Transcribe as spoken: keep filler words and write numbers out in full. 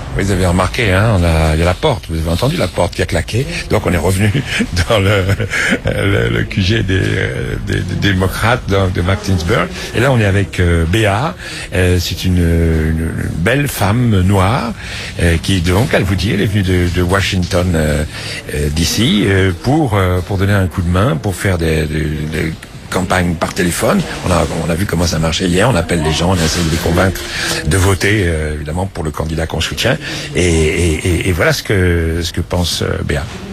Vous avez remarqué, hein, on a, il y a la porte, vous avez entendu la porte qui a claqué, donc on est revenu dans le, le, le Q G des, des, des démocrates donc de Martinsburg, et là on est avec euh, Béa, euh, c'est une, une belle femme noire, euh, qui donc, elle vous dit, elle est venue de, de Washington euh, euh, d'ici, euh, pour, euh, pour donner un coup de main, pour faire des, des, des campagne par téléphone. On a, on a vu comment ça marchait hier. On appelle les gens, on essaie de les convaincre de voter, euh, évidemment, pour le candidat qu'on soutient. Et, et, et, et voilà ce que, ce que pense euh, Béa.